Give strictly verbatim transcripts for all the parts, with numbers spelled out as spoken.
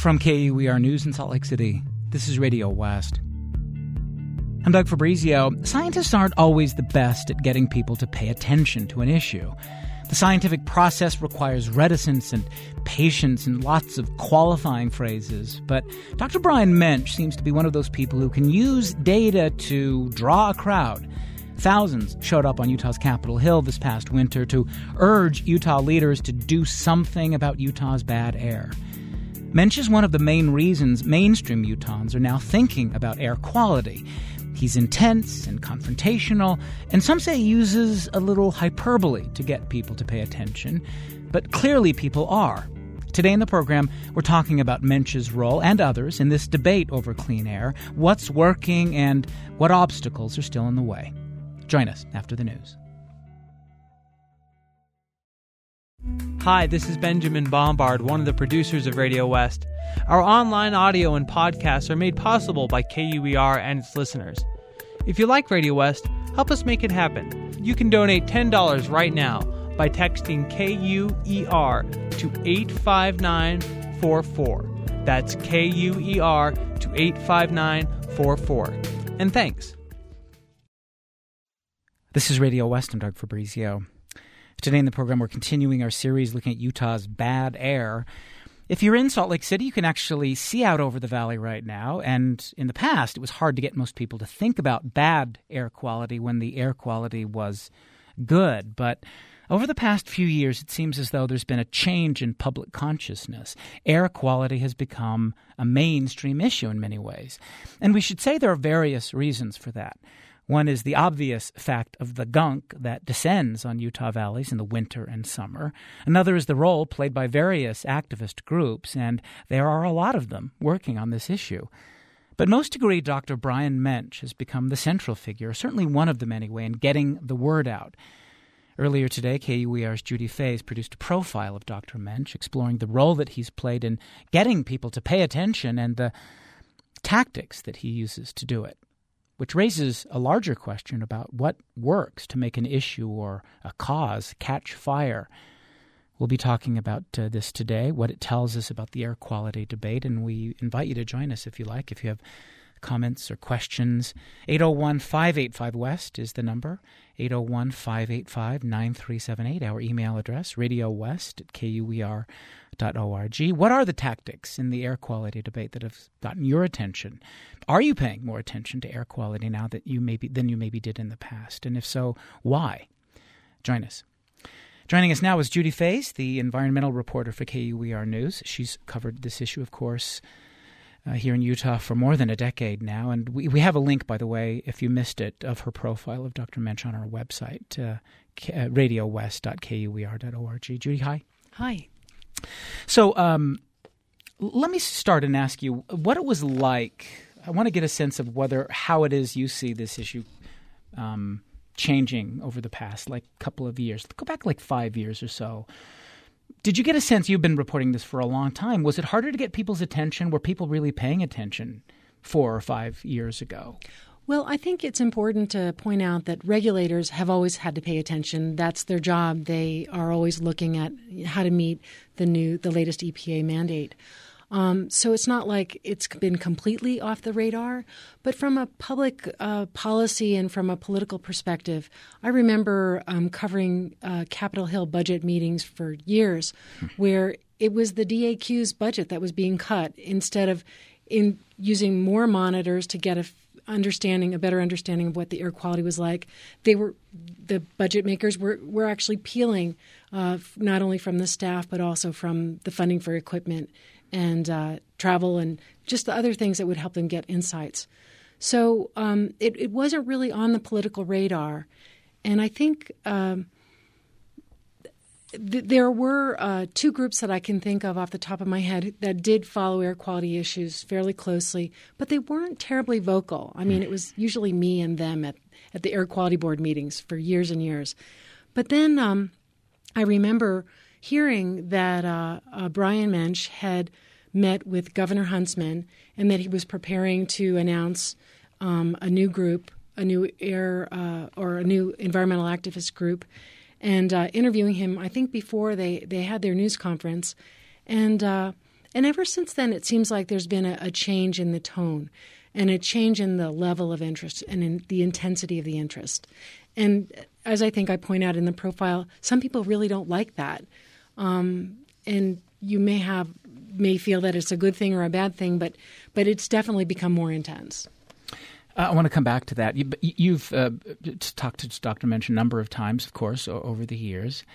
From K U E R News in Salt Lake City, this is Radio West. I'm Doug Fabrizio. Scientists aren't always the best at getting people to pay attention to an issue. The scientific process requires reticence and patience and lots of qualifying phrases. But Doctor Brian Mensch seems to be one of those people who can use data to draw a crowd. Thousands showed up on Utah's Capitol Hill this past winter to urge Utah leaders to do something about Utah's bad air. Mensch is one of the main reasons mainstream Utahns are now thinking about air quality. He's intense and confrontational, and some say he uses a little hyperbole to get people to pay attention. But clearly people are. Today in the program, we're talking about Mensch's role and others in this debate over clean air, what's working, and what obstacles are still in the way. Join us after the news. Hi, this is Benjamin Bombard, one of the producers of Radio West. Our online audio and podcasts are made possible by K U E R and its listeners. If you like Radio West, help us make it happen. You can donate ten dollars right now by texting K U E R to eight five nine four four. That's K U E R to eight five nine four four. And thanks. This is Radio West. I'm Doug Fabrizio. Today in the program, we're continuing our series looking at Utah's bad air. If you're in Salt Lake City, you can actually see out over the valley right now. And in the past, it was hard to get most people to think about bad air quality when the air quality was good. But over the past few years, it seems as though there's been a change in public consciousness. Air quality has become a mainstream issue in many ways. And we should say there are various reasons for that. One is the obvious fact of the gunk that descends on Utah valleys in the winter and summer. Another is the role played by various activist groups, and there are a lot of them working on this issue. But most agree Doctor Brian Mensch has become the central figure, certainly one of them anyway, in getting the word out. Earlier today, K U E R's Judy Fays produced a profile of Doctor Mensch, exploring the role that he's played in getting people to pay attention and the tactics that he uses to do it, which raises a larger question about what works to make an issue or a cause catch fire. We'll be talking about uh, this today, what it tells us about the air quality debate, and we invite you to join us if you like, if you have comments or questions. eight oh one, five eight five, West is the number, eight oh one, five eight five, nine three seven eight, our email address, radiowest at K U E R dot org. What are the tactics in the air quality debate that have gotten your attention? Are you paying more attention to air quality now that you maybe than you maybe did in the past? And if so, why? Join us. Joining us now is Judy Fays, the environmental reporter for K U E R News. She's covered this issue, of course, uh, here in Utah for more than a decade now. And we, we have a link, by the way, if you missed it, of her profile of Doctor Mensch on our website, uh, uh, radio west dot K U E R dot org. Judy, hi. Hi. So um, let me start and ask you what it was like. I want to get a sense of whether how it is you see this issue um, changing over the past like couple of years. Go back like five years or so. Did you get a sense, you've been reporting this for a long time, was it harder to get people's attention? Were people really paying attention four or five years ago? Well, I think it's important to point out that regulators have always had to pay attention. That's their job. They are always looking at how to meet the new, the latest E P A mandate. Um, so it's not like it's been completely off the radar. But from a public uh, policy and from a political perspective, I remember um, covering uh, Capitol Hill budget meetings for years where it was the D A Q's budget that was being cut instead of in using more monitors to get a understanding, a better understanding of what the air quality was like. They were, the budget makers were, were actually peeling uh, not only from the staff but also from the funding for equipment and uh, travel and just the other things that would help them get insights. So um, it, it wasn't really on the political radar. And I think um, th- there were uh, two groups that I can think of off the top of my head that did follow air quality issues fairly closely, but they weren't terribly vocal. I mean, it was usually me and them at, at the Air Quality Board meetings for years and years. But then um, I remember hearing that uh, uh, Brian Mensch had met with Governor Huntsman and that he was preparing to announce um, a new group, a new air uh, or a new environmental activist group, and uh, interviewing him, I think, before they, they had their news conference. And uh, and ever since then, it seems like there's been a, a change in the tone and a change in the level of interest and in the intensity of the interest. And as I think I point out in the profile, some people really don't like that. Um, and you may have may feel that it's a good thing or a bad thing, but but it's definitely become more intense. Uh, I want to come back to that. You, you've uh, talked to Doctor Mensch a number of times, of course, over the years.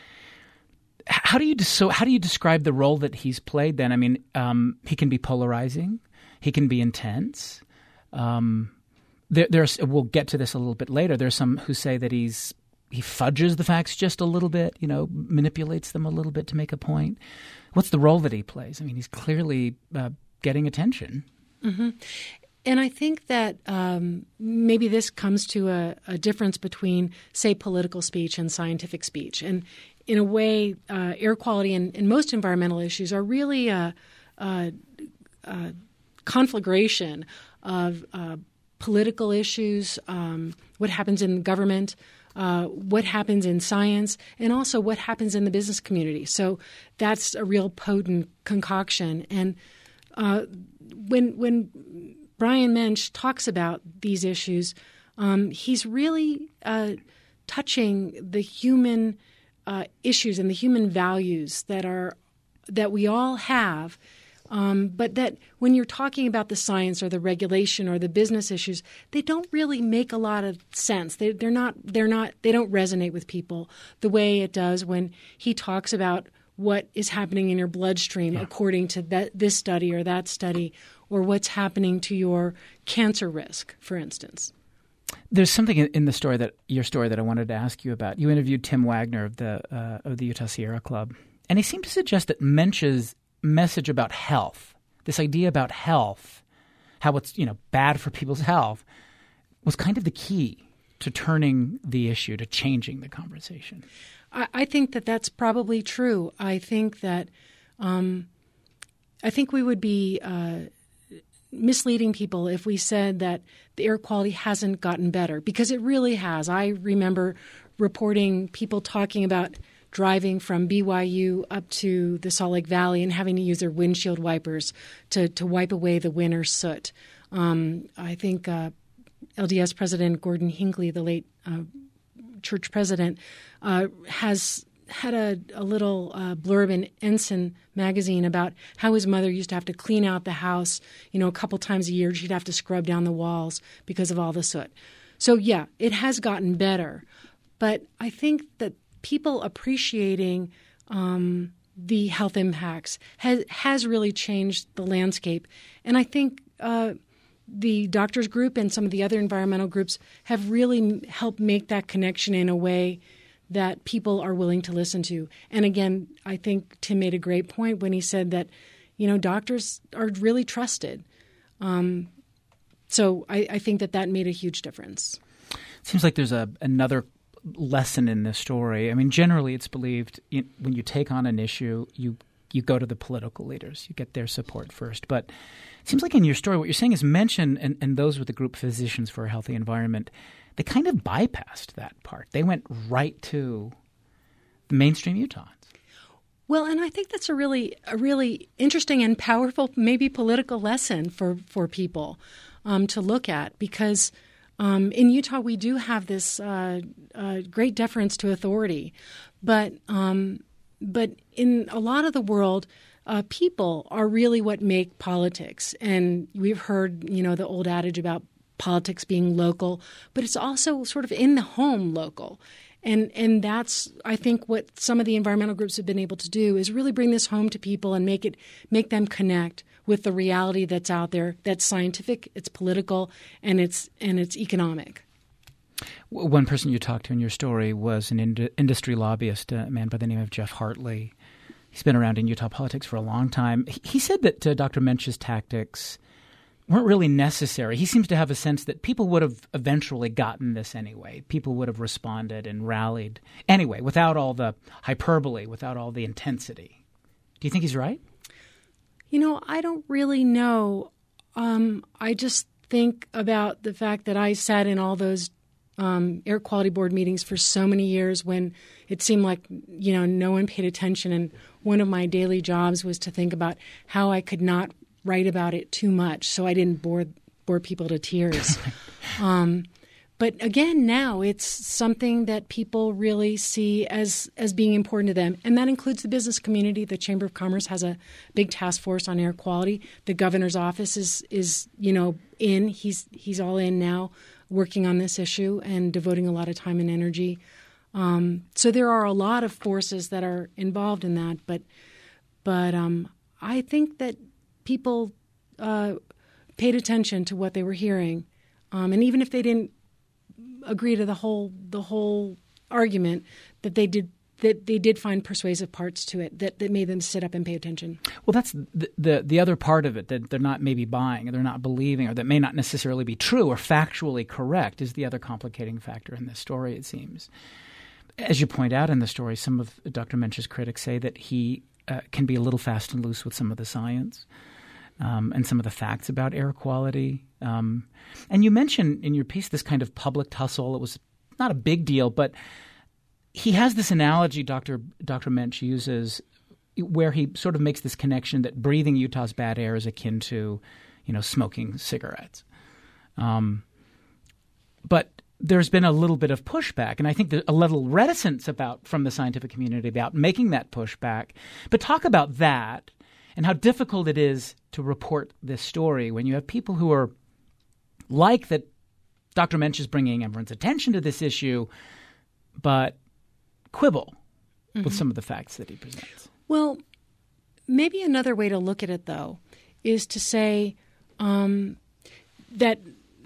How do you so? How do you describe the role that he's played? Then, I mean, um, he can be polarizing, he can be intense. Um, there, there's we'll get to this a little bit later. There's some who say that he's he fudges the facts just a little bit, you know, manipulates them a little bit to make a point. What's the role that he plays? I mean, he's clearly uh, getting attention. Mm-hmm. And I think that um, maybe this comes to a, a difference between, say, political speech and scientific speech. And in a way, uh, air quality and, and most environmental issues are really a, a, a conflagration of uh, political issues, um, what happens in government, uh, what happens in science, and also what happens in the business community. So that's a real potent concoction. And uh, when when Brian Mensch talks about these issues, um, he's really uh, touching the human uh, issues and the human values that are that we all have. Um, but that when you're talking about the science or the regulation or the business issues, they don't really make a lot of sense. They, they're not. They're not. They don't resonate with people the way it does when he talks about what is happening in your bloodstream yeah. according to that, this study or that study, or what's happening to your cancer risk, for instance. There's something in the story that your story that I wanted to ask you about. You interviewed Tim Wagner of the uh, of the Utah Sierra Club, and he seemed to suggest that Mensch's message about health, this idea about health, how it's, you know, bad for people's health, was kind of the key to turning the issue, to changing the conversation. I, I think that that's probably true. I think that um, I think we would be uh, misleading people if we said that the air quality hasn't gotten better, because it really has. I remember reporting people talking about driving from B Y U up to the Salt Lake Valley and having to use their windshield wipers to, to wipe away the winter soot. Um, I think uh, L D S President Gordon Hinckley, the late uh, church president, uh, has had a, a little uh, blurb in Ensign magazine about how his mother used to have to clean out the house, you know, a couple times a year. She'd have to scrub down the walls because of all the soot. So, yeah, it has gotten better. But I think that people appreciating um, the health impacts has, has really changed the landscape. And I think uh, the doctors group and some of the other environmental groups have really helped make that connection in a way that people are willing to listen to. And again, I think Tim made a great point when he said that, you know, doctors are really trusted. Um, so I, I think that that made a huge difference. It seems like there's a another lesson in this story. I mean, generally it's believed you, when you take on an issue, you you go to the political leaders. You get their support first. But it seems like in your story, what you're saying is Mensch and, and those with the group Physicians for a Healthy Environment, they kind of bypassed that part. They went right to the mainstream Utahns. Well, and I think that's a really a really interesting and powerful, maybe political lesson for, for people um, to look at, because Um, in Utah, we do have this uh, uh, great deference to authority, but um, but in a lot of the world, uh, people are really what make politics. And we've heard, you know, the old adage about politics being local, but it's also sort of in the home local. And and that's, I think, what some of the environmental groups have been able to do is really bring this home to people and make it make them connect with the reality that's out there, that's scientific, it's political, and it's and it's economic. One person you talked to in your story was an ind- industry lobbyist, a man by the name of Jeff Hartley. He's been around in Utah politics for a long time. He said that uh, Doctor Mensch's tactics weren't really necessary. He seems to have a sense that people would have eventually gotten this anyway. People would have responded and rallied anyway, without all the hyperbole, without all the intensity. Do you think he's right? You know, I don't really know. Um, I just think about the fact that I sat in all those um, air quality board meetings for so many years when it seemed like, you know, no one paid attention. And one of my daily jobs was to think about how I could not write about it too much so I didn't bore bore people to tears. um, but again, now it's something that people really see as as being important to them, and that includes the business community. The Chamber of Commerce has a big task force on air quality. The governor's office is is you know in. He's he's all in now, working on this issue and devoting a lot of time and energy. Um, so there are a lot of forces that are involved in that, but but um, I think that people uh, paid attention to what they were hearing, um, and even if they didn't agree to the whole the whole argument, that they did that they did find persuasive parts to it that, that made them sit up and pay attention. Well, that's the, the the other part of it, that they're not maybe buying or they're not believing, or that may not necessarily be true or factually correct, is the other complicating factor in this story, it seems. As you point out in the story, some of Doctor Mensch's critics say that he uh, can be a little fast and loose with some of the science um, and some of the facts about air quality. Um, and you mentioned in your piece this kind of public tussle. It was not a big deal, but he has this analogy Doctor Doctor Mensch uses where he sort of makes this connection that breathing Utah's bad air is akin to, you know, smoking cigarettes. Um, but there's been a little bit of pushback, and I think there's a little reticence about from the scientific community about making that pushback. But talk about that and how difficult it is to report this story when you have people who are like that Doctor Mensch is bringing everyone's attention to this issue, but quibble mm-hmm. with some of the facts that he presents. Well, maybe another way to look at it, though, is to say um, that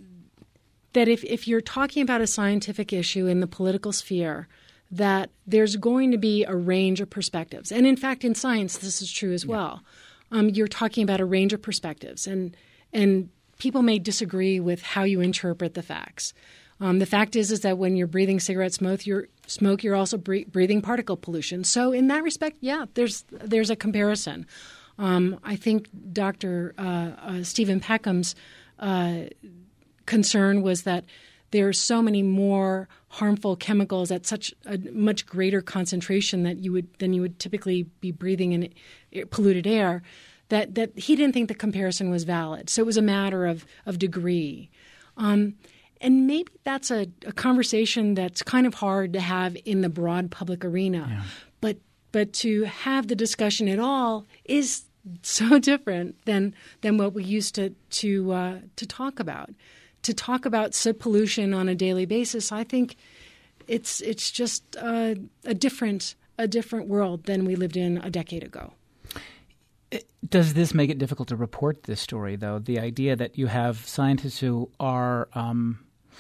that if, if you're talking about a scientific issue in the political sphere, that there's going to be a range of perspectives. And in fact, in science, this is true as yeah. well. Um, you're talking about a range of perspectives, and and people may disagree with how you interpret the facts. Um, the fact is, is that when you're breathing cigarette smoke, you're smoke, you're also bre- breathing particle pollution. So in that respect, yeah, there's there's a comparison. Um, I think Doctor Uh, uh, Stephen Peckham's uh, concern was that there are so many more harmful chemicals at such a much greater concentration that you would than you would typically be breathing in polluted air, that that he didn't think the comparison was valid. So it was a matter of of degree. Um, And maybe that's a, a conversation that's kind of hard to have in the broad public arena. Yeah. But but to have the discussion at all is so different than than what we used to to uh, to talk about. To talk about soot pollution on a daily basis, I think it's it's just uh, a different a different world than we lived in a decade ago. Does this make it difficult to report this story, though? The idea that you have scientists who are um,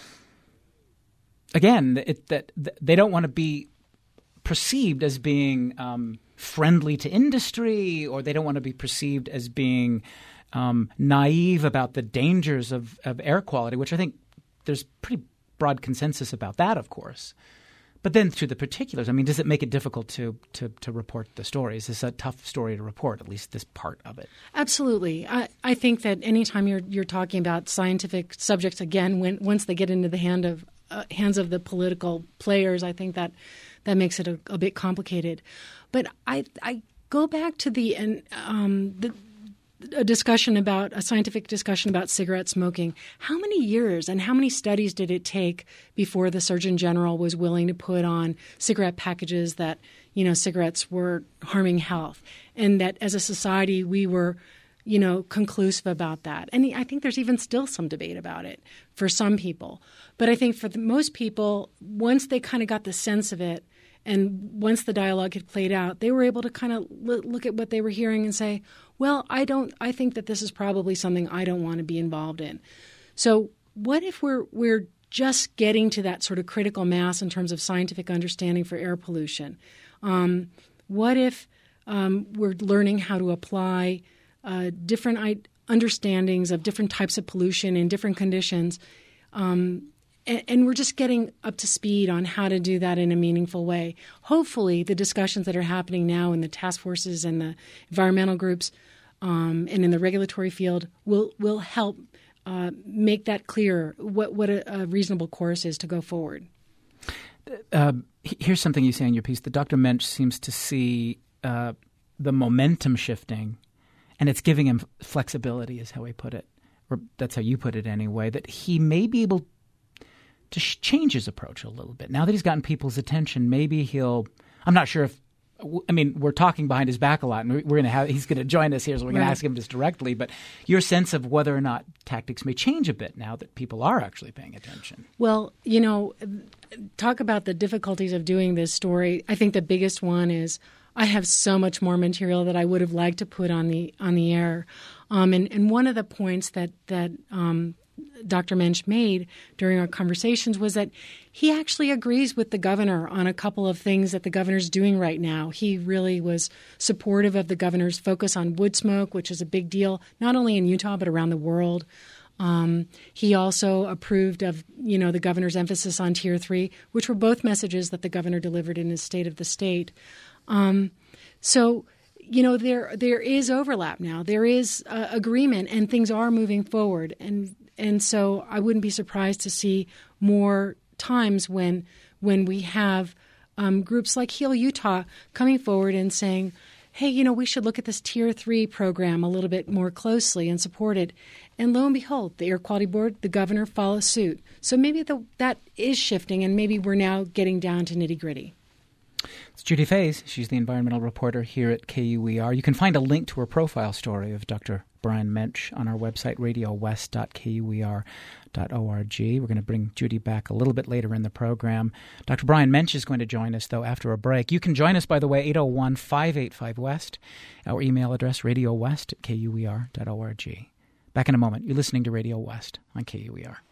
Again, it, that they don't want to be perceived as being um, friendly to industry, or they don't want to be perceived as being um, naive about the dangers of, of air quality, which I think there's pretty broad consensus about that, of course. But then to the particulars, I mean, does it make it difficult to, to, to report the story? Is this a tough story to report, at least this part of it? Absolutely. I, I think that anytime you're you're talking about scientific subjects, again, when once they get into the hand of Uh, hands of the political players, I think that that makes it a, a bit complicated. But I I go back to the um, the a discussion about a scientific discussion about cigarette smoking. How many years and how many studies did it take before the Surgeon General was willing to put on cigarette packages that, you know, cigarettes were harming health, and that as a society we were, you know, conclusive about that? And I think there's even still some debate about it for some people. But I think for the, most people, once they kind of got the sense of it, and once the dialogue had played out, they were able to kind of l- look at what they were hearing and say, well, I don't. I think that this is probably something I don't want to be involved in. So what if we're we're just getting to that sort of critical mass in terms of scientific understanding for air pollution? Um, what if um, we're learning how to apply uh, different I- understandings of different types of pollution in different conditions, um, and, and we're just getting up to speed on how to do that in a meaningful way? Hopefully the discussions that are happening now in the task forces and the environmental groups um, and in the regulatory field will will help uh, make that clear, what, what a, a reasonable course is to go forward. Uh, here's something you say in your piece. That Doctor Mensch seems to see uh, the momentum shifting, and it's giving him flexibility, is how he put it. Or that's how you put it anyway, that he may be able to sh- change his approach a little bit. Now that he's gotten people's attention, maybe he'll – I'm not sure if – I mean, we're talking behind his back a lot, and we're going to have – he's going to join us here, so we're going Right. to ask him this directly. But your sense of whether or not tactics may change a bit now that people are actually paying attention. Well, you know, talk about the difficulties of doing this story. I think the biggest one is I have so much more material that I would have liked to put on the on the air. Um, and, and one of the points that, that um, Doctor Mensch made during our conversations was that he actually agrees with the governor on a couple of things that the governor's doing right now. He really was supportive of the governor's focus on wood smoke, which is a big deal, not only in Utah but around the world. Um, he also approved of, you know, the governor's emphasis on Tier three, which were both messages that the governor delivered in his State of the State. Um, so, you know, there there is overlap now. There is uh, agreement, and things are moving forward. And and so I wouldn't be surprised to see more times when when we have um, groups like Heal Utah coming forward and saying, hey, you know, we should look at this Tier three program a little bit more closely and support it. And lo and behold, the Air Quality Board, the governor follows suit. So maybe the, that is shifting, and maybe we're now getting down to nitty-gritty. It's Judy Fays. She's the environmental reporter here at K U E R. You can find a link to her profile story of Doctor Brian Mensch on our website, radio west dot k u e r dot org. We're going to bring Judy back a little bit later in the program. Doctor Brian Mensch is going to join us, though, after a break. You can join us, by the way, eight oh one, five eight five, West. Our email address, radio west at k u e r dot org. Back in a moment. You're listening to Radio West on K U E R.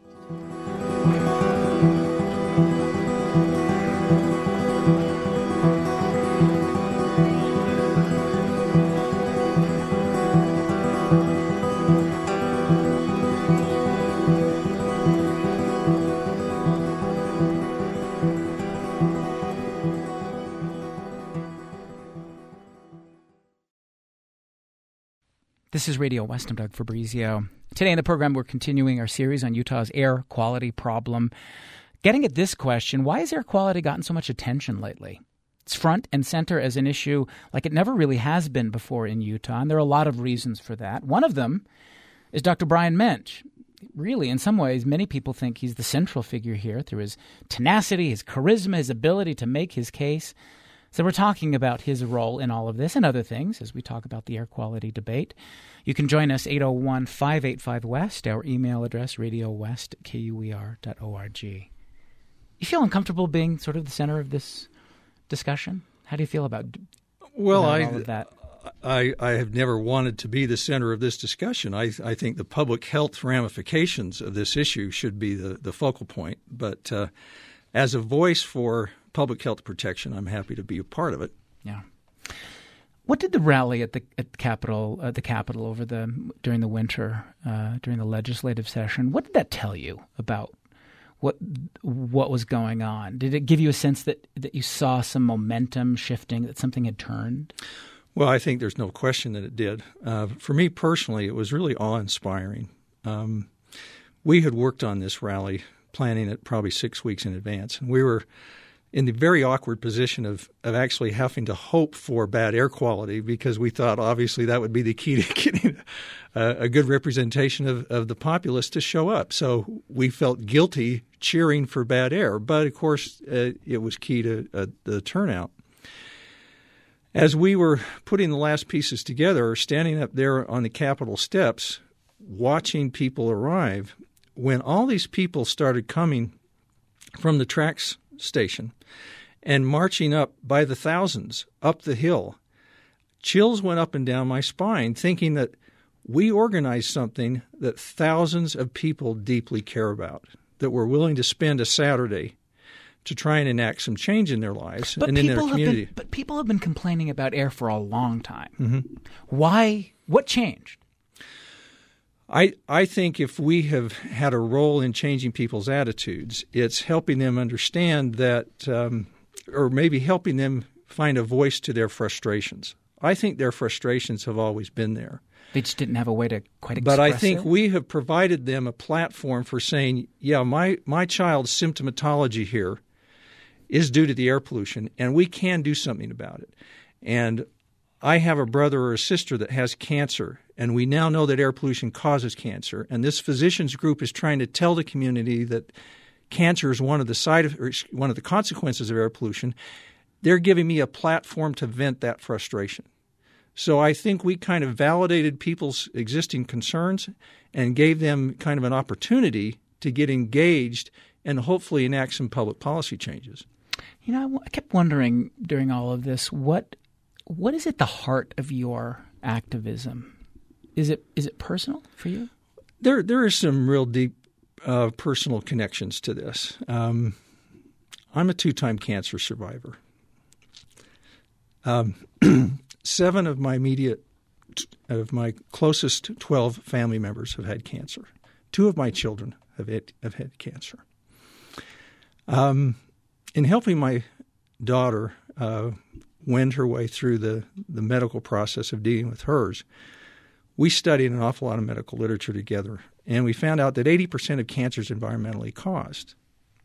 This is Radio West. I'm Doug Fabrizio. Today in the program, we're continuing our series on Utah's air quality problem. Getting at this question, why has air quality gotten so much attention lately? It's front and center as an issue like it never really has been before in Utah, and there are a lot of reasons for that. One of them is Doctor Brian Mensch. Really, in some ways, many people think he's the central figure here through his tenacity, his charisma, his ability to make his case. So we're talking about his role in all of this and other things as we talk about the air quality debate. You can join us eight oh one, five eight five, West, our email address, radio west at k u e r dot org. You feel uncomfortable being sort of the center of this discussion? How do you feel about, well, about I, all of that? I, I have never wanted to be the center of this discussion. I, I think the public health ramifications of this issue should be the, the focal point. But uh, as a voice for public health protection, I'm happy to be a part of it. Yeah. What did the rally at the at the Capitol, uh, the Capitol over the during the winter, uh, during the legislative session? What did that tell you about what what was going on? Did it give you a sense that, that you saw some momentum shifting, that something had turned? Well, I think there's no question that it did. Uh, for me personally, it was really awe-inspiring. Um, we had worked on this rally, planning it probably six weeks in advance, and we were in the very awkward position of, of actually having to hope for bad air quality because we thought obviously that would be the key to getting a, a good representation of, of the populace to show up. So we felt guilty cheering for bad air, but of course uh, it was key to uh, the turnout. As we were putting the last pieces together, standing up there on the Capitol steps, watching people arrive, when all these people started coming from the tracks station and marching up by the thousands up the hill, chills went up and down my spine, thinking that we organized something that thousands of people deeply care about, that were willing to spend a Saturday to try and enact some change in their lives but and in their community. Have been, but people have been complaining about air for a long time. Mm-hmm. Why? What changed? I, I think if we have had a role in changing people's attitudes, it's helping them understand that, um, or maybe helping them find a voice to their frustrations. I think their frustrations have always been there. They just didn't have a way to quite express But I think it. we have provided them a platform for saying, yeah, my, my child's symptomatology here is due to the air pollution, and we can do something about it. And I have a brother or a sister that has cancer, and we now know that air pollution causes cancer. And this physicians group is trying to tell the community that cancer is one of the side of, or one of the consequences of air pollution. They're giving me a platform to vent that frustration. So I think we kind of validated people's existing concerns and gave them kind of an opportunity to get engaged and hopefully enact some public policy changes. You know, I kept wondering during all of this, what what is at the heart of your activism? Is it is it personal for you? There there are some real deep uh, personal connections to this. Um, I'm a two-time cancer survivor. Um, seven of my immediate, of my closest twelve family members have had cancer. Two of my children have had, have had cancer. Um, in helping my daughter uh, wend her way through the, the medical process of dealing with hers, we studied an awful lot of medical literature together, and we found out that eighty percent of cancer is environmentally caused.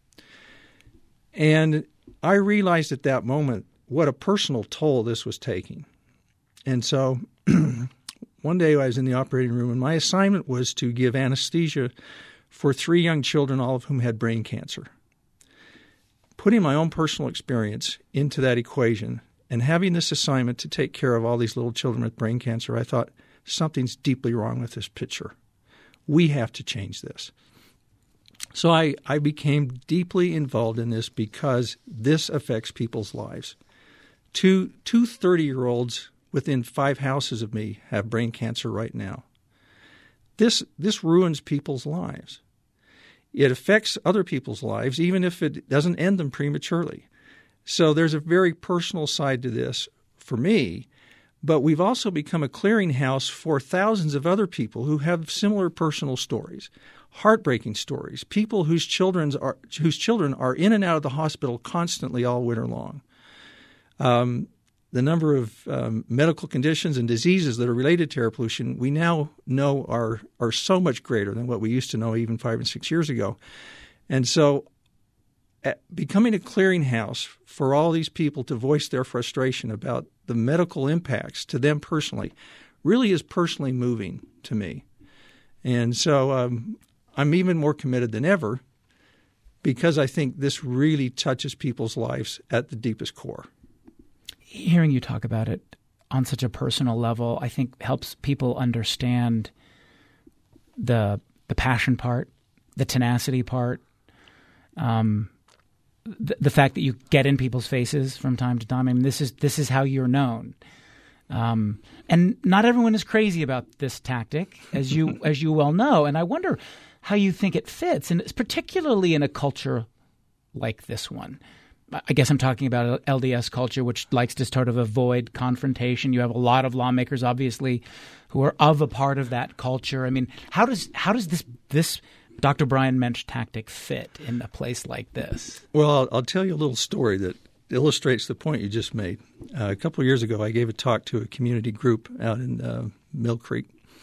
And I realized at that moment what a personal toll this was taking. And so one day I was in the operating room, and my assignment was to give anesthesia for three young children, all of whom had brain cancer. Putting my own personal experience into that equation and having this assignment to take care of all these little children with brain cancer, I thought, something's deeply wrong with this picture. We have to change this. So I, I became deeply involved in this because this affects people's lives. Two, two thirty-year-olds within five houses of me have brain cancer right now. This, this ruins people's lives. It affects other people's lives, even if it doesn't end them prematurely. So there's a very personal side to this for me, but we've also become a clearinghouse for thousands of other people who have similar personal stories, heartbreaking stories, people whose children are, whose children are in and out of the hospital constantly all winter long. Um, the number of um, medical conditions and diseases that are related to air pollution we now know are are so much greater than what we used to know even five and six years ago. And so at becoming a clearinghouse for all these people to voice their frustration about the medical impacts to them personally really is personally moving to me. And so um, I'm even more committed than ever because I think this really touches people's lives at the deepest core. Hearing you talk about it on such a personal level, I think helps people understand the the passion part, the tenacity part, um, the, the fact that you get in people's faces from time to time. I mean, this is this is how you're known, um, and not everyone is crazy about this tactic, as you as you well know. And I wonder how you think it fits, and it's particularly in a culture like this one. I guess I'm talking about L D S culture, which likes to sort of avoid confrontation. You have a lot of lawmakers, obviously, who are of a part of that culture. I mean, how does how does this this Doctor Brian Mensch tactic fit in a place like this? Well, I'll, I'll tell you a little story that illustrates the point you just made. Uh, a couple of years ago, I gave a talk to a community group out in uh, Mill Creek.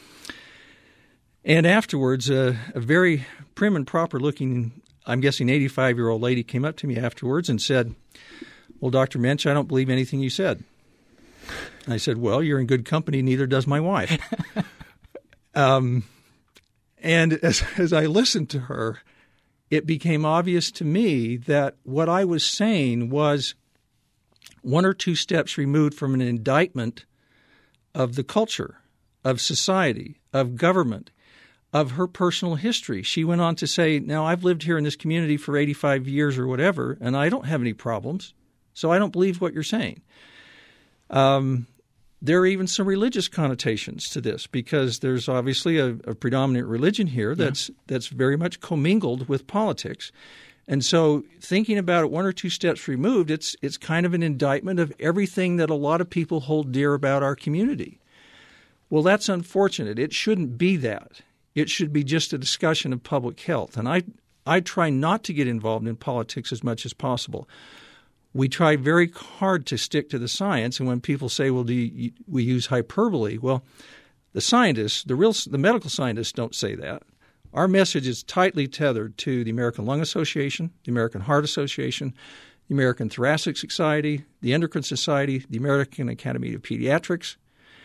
And afterwards, uh, a very prim and proper looking, I'm guessing eighty-five-year-old lady came up to me afterwards and said, well, Doctor Mensch, I don't believe anything you said. And I said, well, you're in good company. Neither does my wife. um, and as, as I listened to her, it became obvious to me that what I was saying was one or two steps removed from an indictment of the culture, of society, of government, of her personal history. She went on to say, now, I've lived here in this community for eighty-five years or whatever, and I don't have any problems, so I don't believe what you're saying. Um, there are even some religious connotations to this because there's obviously a, a predominant religion here that's, yeah. that's very much commingled with politics. And so thinking about it one or two steps removed, it's it's kind of an indictment of everything that a lot of people hold dear about our community. Well, that's unfortunate. It shouldn't be that. It should be just a discussion of public health. And I I try not to get involved in politics as much as possible. We try very hard to stick to the science. And when people say, well, do you, we use hyperbole? Well, The scientists, the real, the medical scientists don't say that. Our message is tightly tethered to the American Lung Association, the American Heart Association, the American Thoracic Society, the Endocrine Society, the American Academy of Pediatrics.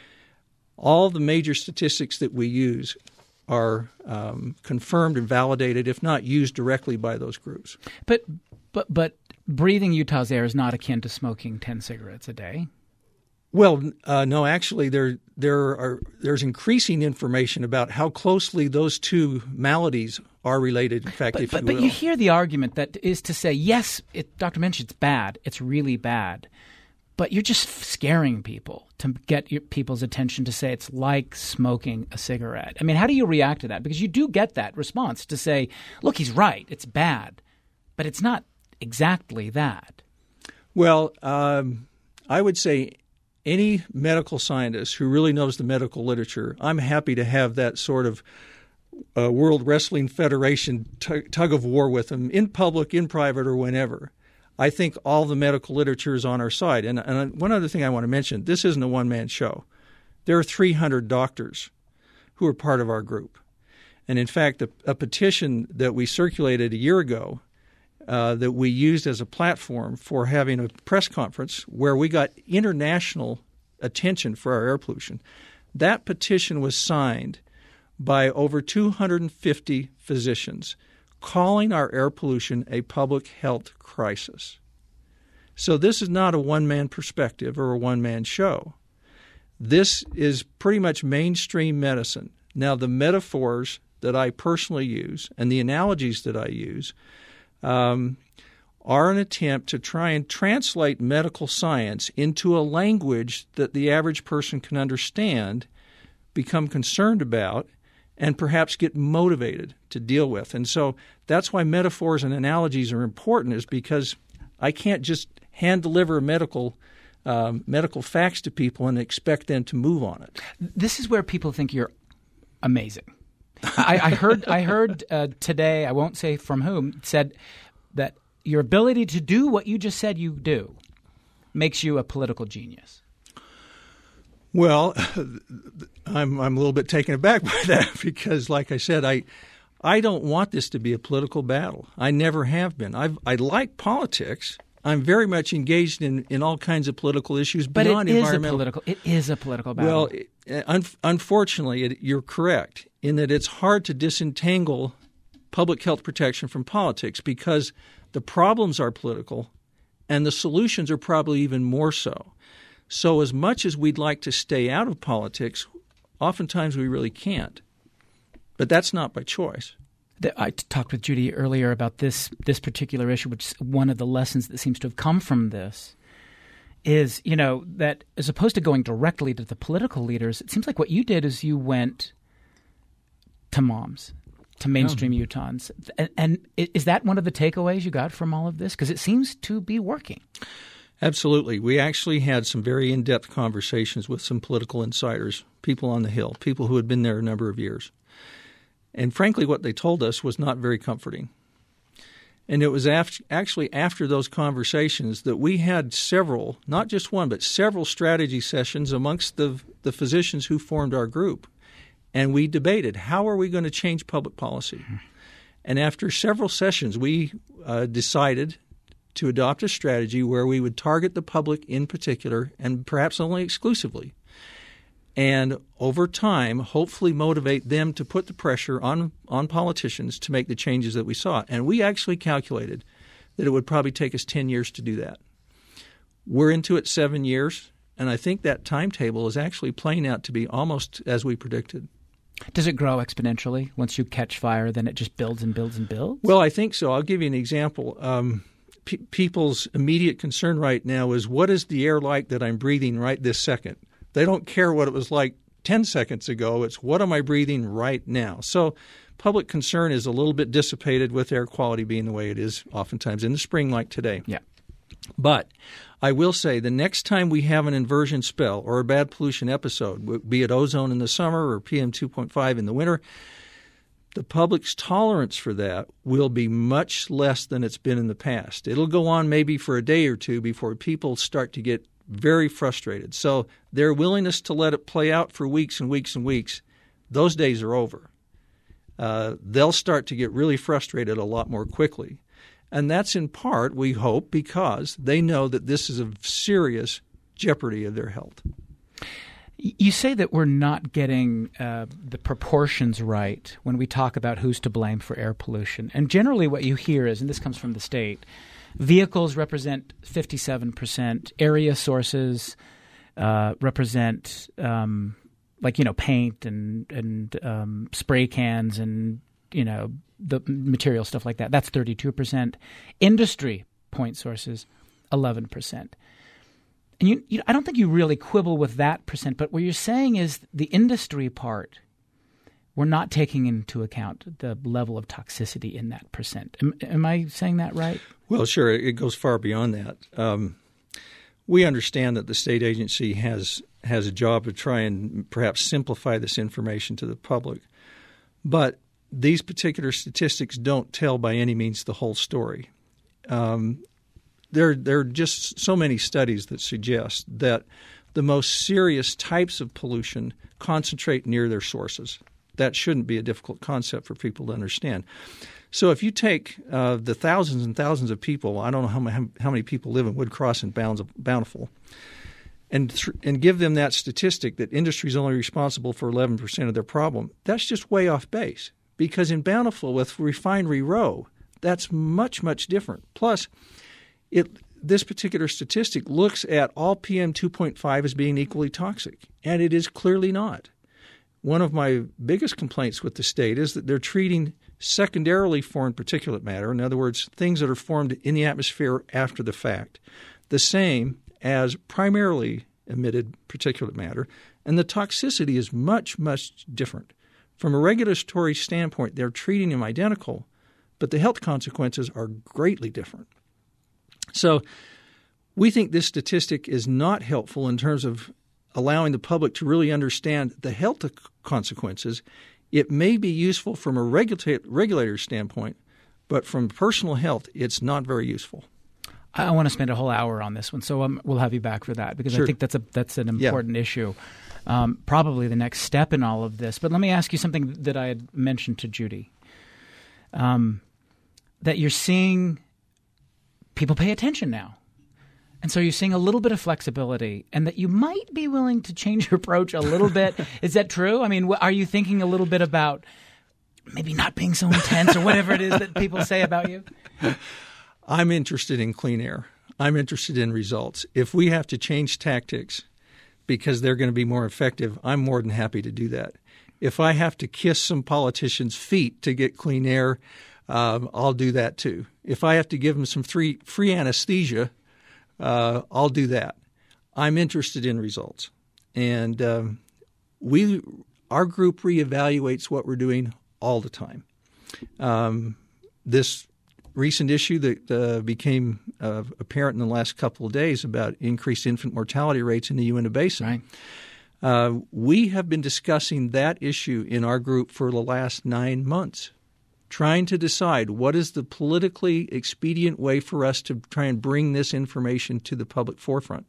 All the major statistics that we use are um, confirmed and validated, if not used directly by those groups. But but but breathing Utah's air is not akin to smoking ten cigarettes a day. Well, uh, no, actually, there there are there's increasing information about how closely those two maladies are related. In fact, but, if but, you but will. you hear the argument that is to say, yes, it, Doctor Mensch, it's bad, it's really bad, but you're just scaring people to get your, people's attention to say it's like smoking a cigarette. I mean, how do you react to that? Because you do get that response to say, look, he's right, it's bad, but it's not exactly that. Well, um, I would say any medical scientist who really knows the medical literature, I'm happy to have that sort of uh, World Wrestling Federation t- tug of war with them in public, in private, or whenever. I think all the medical literature is on our side. And, and one other thing I want to mention, this isn't a one-man show. There are three hundred doctors who are part of our group. And in fact, a, a petition that we circulated a year ago Uh, that we used as a platform for having a press conference where we got international attention for our air pollution. That petition was signed by over two hundred fifty physicians calling our air pollution a public health crisis. So this is not a one-man perspective or a one-man show. This is pretty much mainstream medicine. Now, the metaphors that I personally use and the analogies that I use Um, are an attempt to try and translate medical science into a language that the average person can understand, become concerned about, and perhaps get motivated to deal with. And so that's why metaphors and analogies are important, is because I can't just hand-deliver medical um, medical facts to people and expect them to move on it. This is where people think you're amazing. I, I heard I heard uh, today, I won't say from whom, said that your ability to do what you just said you do makes you a political genius. Well, I'm I'm a little bit taken aback by that because, like I said, I I don't want this to be a political battle. I never have been. I've, I like politics. I'm very much engaged in, in all kinds of political issues but beyond it is environmental. A political, it is a political battle. Well, it, un, unfortunately, it, you're correct in that it's hard to disentangle public health protection from politics because the problems are political and the solutions are probably even more so. So as much as we'd like to stay out of politics, oftentimes we really can't. But that's not by choice. I talked with Judy earlier about this this particular issue, which one of the lessons that seems to have come from this is, you know, that as opposed to going directly to the political leaders, it seems like what you did is you went to moms, to mainstream oh. Utahns. And, and is that one of the takeaways you got from all of this? Because it seems to be working. Absolutely. We actually had some very in-depth conversations with some political insiders, people on the Hill, people who had been there a number of years. And frankly, what they told us was not very comforting. And it was after, actually after those conversations that we had several, not just one, but several strategy sessions amongst the, the physicians who formed our group. And we debated, how are we going to change public policy? Mm-hmm. And after several sessions, we uh, decided to adopt a strategy where we would target the public in particular and perhaps only exclusively. And over time, hopefully motivate them to put the pressure on, on politicians to make the changes that we saw. And we actually calculated that it would probably take us ten years to do that. We're into it seven years, and I think that timetable is actually playing out to be almost as we predicted. Does it grow exponentially? Once you catch fire, then it just builds and builds and builds? Well, I think so. I'll give you an example. Um, pe- people's immediate concern right now is, what is the air like that I'm breathing right this second? They don't care what it was like ten seconds ago. It's what am I breathing right now? So public concern is a little bit dissipated with air quality being the way it is oftentimes in the spring like today. Yeah. But I will say the next time we have an inversion spell or a bad pollution episode, be it ozone in the summer or P M two point five in the winter, the public's tolerance for that will be much less than it's been in the past. It'll go on maybe for a day or two before people start to get very frustrated. So their willingness to let it play out for weeks and weeks and weeks, those days are over. Uh, they'll start to get really frustrated a lot more quickly. And that's in part, we hope, because they know that this is a serious jeopardy of their health. You say that we're not getting uh, the proportions right when we talk about who's to blame for air pollution. And generally what you hear is, and this comes from the state, vehicles represent fifty-seven percent, area sources uh, represent um, like, you know, paint and, and um, spray cans and, you know, the material stuff like that. That's thirty-two percent. Industry point sources, eleven percent. And you, you, I don't think you really quibble with that percent, but what you're saying is the industry part, we're not taking into account the level of toxicity in that percent. Am, am I saying that right? Well, sure. It goes far beyond that. Um, we understand that the state agency has has a job to try and perhaps simplify this information to the public. But these particular statistics don't tell by any means the whole story. Um, there, there are just so many studies that suggest that the most serious types of pollution concentrate near their sources. That shouldn't be a difficult concept for people to understand. So if you take uh, the thousands and thousands of people, I don't know how many, how many people live in Wood Cross and Bountiful, and th- and give them that statistic that industry is only responsible for eleven percent of their problem, that's just way off base. Because in Bountiful with Refinery Row, that's much, much different. Plus, it this particular statistic looks at all P M two point five as being equally toxic, and it is clearly not. One of my biggest complaints with the state is that they're treating secondarily formed particulate matter, in other words, things that are formed in the atmosphere after the fact, the same as primarily emitted particulate matter, and the toxicity is much, much different. From a regulatory standpoint, they're treating them identical, but the health consequences are greatly different. So we think this statistic is not helpful in terms of allowing the public to really understand the health consequences. It may be useful from a regulator, regulator standpoint, but from personal health, it's not very useful. I want to spend a whole hour on this one, so um, we'll have you back for that because Sure. I think that's a that's an important yeah. issue, um, probably the next step in all of this. But let me ask you something that I had mentioned to Judy, um, that you're seeing people pay attention now. And so you're seeing a little bit of flexibility and that you might be willing to change your approach a little bit. Is that true? I mean, are you thinking a little bit about maybe not being so intense or whatever it is that people say about you? I'm interested in clean air. I'm interested in results. If we have to change tactics because they're going to be more effective, I'm more than happy to do that. If I have to kiss some politicians' feet to get clean air, um, I'll do that too. If I have to give them some free, free anesthesia, Uh, I'll do that. I'm interested in results. And um, we, our group reevaluates what we're doing all the time. Um, this recent issue that uh, became uh, apparent in the last couple of days about increased infant mortality rates in the Uinta Basin, Right. uh, we have been discussing that issue in our group for the last nine months. Trying to decide what is the politically expedient way for us to try and bring this information to the public forefront.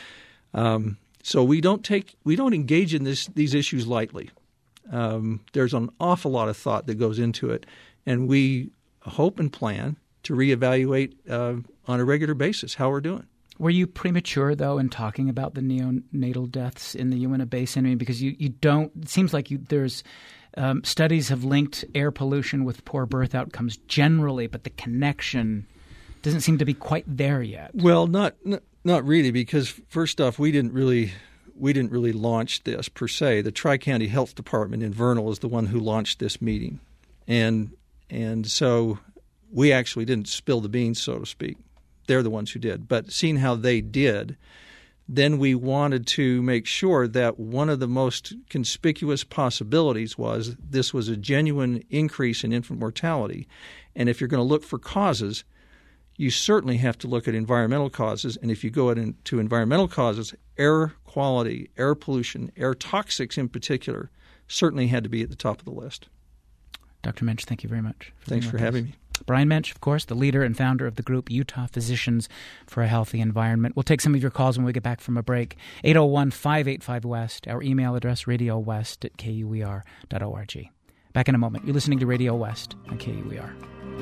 Um, so we don't take we don't engage in this these issues lightly. Um, there's an awful lot of thought that goes into it, and we hope and plan to reevaluate uh, on a regular basis how we're doing. Were you premature, though, in talking about the neonatal deaths in the Uinta Basin? I mean, because you, you don't – it seems like you, there's um, studies have linked air pollution with poor birth outcomes generally, but the connection doesn't seem to be quite there yet. Well, not not really, because first off, we didn't really we didn't really launch this per se. The Tri-County Health Department in Vernal is the one who launched this meeting, and and so we actually didn't spill the beans, so to speak. They're the ones who did. But seeing how they did, then we wanted to make sure that one of the most conspicuous possibilities was this was a genuine increase in infant mortality. And if you're going to look for causes, you certainly have to look at environmental causes. And if you go into environmental causes, air quality, air pollution, air toxics in particular, certainly had to be at the top of the list. Doctor Mensch, thank you very much. For Thanks for having us. me. Brian Mensch, of course, the leader and founder of the group Utah Physicians for a Healthy Environment. We'll take some of your calls when we get back from a break. eight oh one, five eight five, West. Our email address, radio west at k u e r dot org. Back in a moment. You're listening to Radio West on K U E R.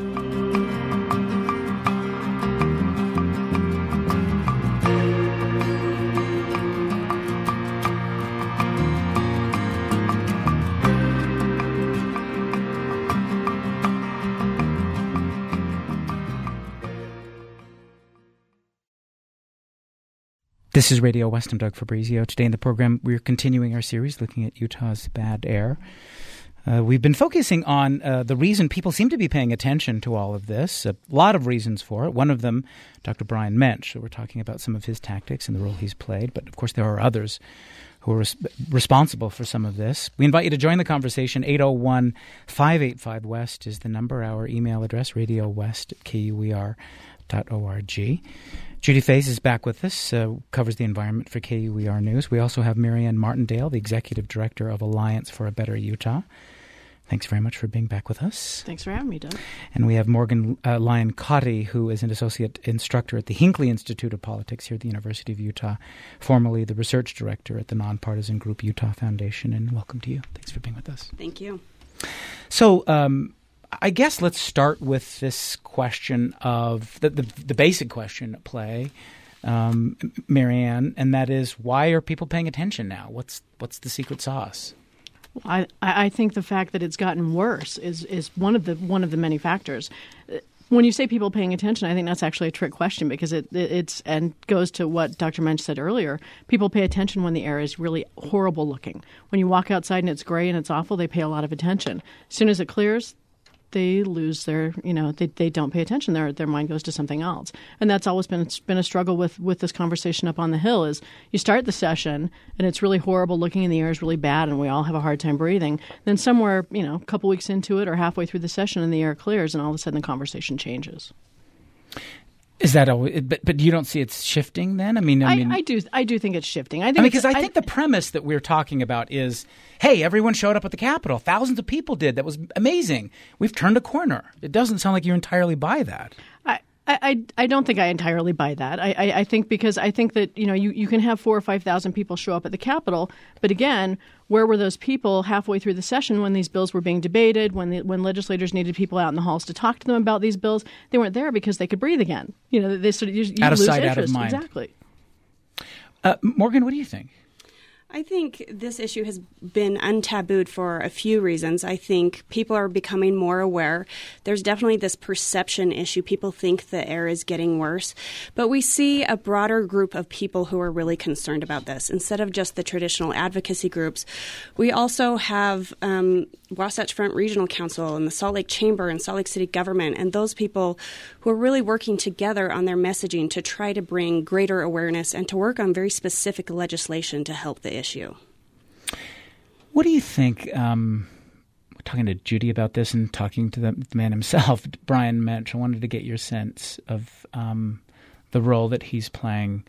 This is Radio West. I'm Doug Fabrizio. Today in the program, we're continuing our series looking at Utah's bad air. Uh, we've been focusing on uh, the reason people seem to be paying attention to all of this. A lot of reasons for it. One of them, Doctor Brian Mensch. So we're talking about some of his tactics and the role he's played. But, of course, there are others who are res- responsible for some of this. We invite you to join the conversation. eight oh one, five eight five, West is the number. Our email address, radio west at k u e r dot org. Judy Faze is back with us, uh, covers the environment for K U E R News. We also have Marianne Martindale, the Executive Director of Alliance for a Better Utah. Thanks very much for being back with us. Thanks for having me, Doug. And we have Morgan uh, Lyon-Cotti, who is an Associate Instructor at the Hinckley Institute of Politics here at the University of Utah, formerly the Research Director at the nonpartisan group Utah Foundation. And welcome to you. Thanks for being with us. Thank you. So, um, I guess let's start with this question of the, the, the basic question at play, um, Marianne, and that is, why are people paying attention now? What's what's the secret sauce? I, I think the fact that it's gotten worse is, is one of the one of the many factors. When you say people paying attention, I think that's actually a trick question because it, it it's and goes to what Doctor Mensch said earlier. People pay attention when the air is really horrible looking. When you walk outside and it's gray and it's awful, they pay a lot of attention. As soon as it clears, they lose their, you know, they, they don't pay attention. Their their mind goes to something else. And that's always been been a struggle with, with this conversation up on the Hill is you start the session and it's really horrible looking and the air is really bad and we all have a hard time breathing. Then somewhere, you know, a couple weeks into it or halfway through the session and the air clears and all of a sudden the conversation changes. Is that always, but but you don't see it's shifting then? I mean, I, I mean, I do I do think it's shifting. I think I mean, because I, I think the premise that we're talking about is, hey, everyone showed up at the Capitol. Thousands of people did. That was amazing. We've turned a corner. It doesn't sound like you entirely buy that. I, I, I don't think I entirely buy that. I, I, I think because I think that, you know, you, you can have four or five thousand people show up at the Capitol. But again, where were those people halfway through the session when these bills were being debated, when the, when legislators needed people out in the halls to talk to them about these bills? They weren't there because they could breathe again. You know, they sort of you, you out of lose sight, interest. out of mind. Exactly. Uh, Morgan, what do you think? I think this issue has been untabooed for a few reasons. I think people are becoming more aware. There's definitely this perception issue. People think the air is getting worse. But we see a broader group of people who are really concerned about this. Instead of just the traditional advocacy groups, we also have um, Wasatch Front Regional Council and the Salt Lake Chamber and Salt Lake City government and those people who are really working together on their messaging to try to bring greater awareness and to work on very specific legislation to help the issue. issue. What do you think? Um, we're talking to Judy about this and talking to the, the man himself, Brian Mensch. I wanted to get your sense of um, the role that he's playing.